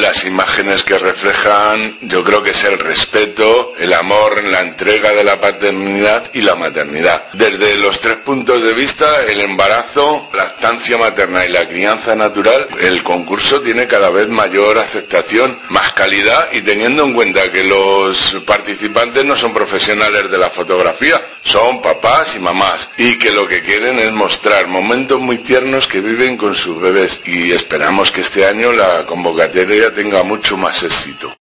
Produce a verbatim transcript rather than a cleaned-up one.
las imágenes que reflejan, yo creo que es el respeto, el amor, la entrega de la paternidad y la maternidad. Desde los tres puntos de vista, el embarazo, la lactancia materna y la crianza natural, el concurso tiene cada vez mayor aceptación, más calidad, y teniendo en cuenta que los participantes no son profesionales de la fotografía, son papás y mamás, y que lo que quieren es mostrar momentos muy tiernos que viven con sus bebés, y esperamos que este año la convocatoria tenga mucho más éxito.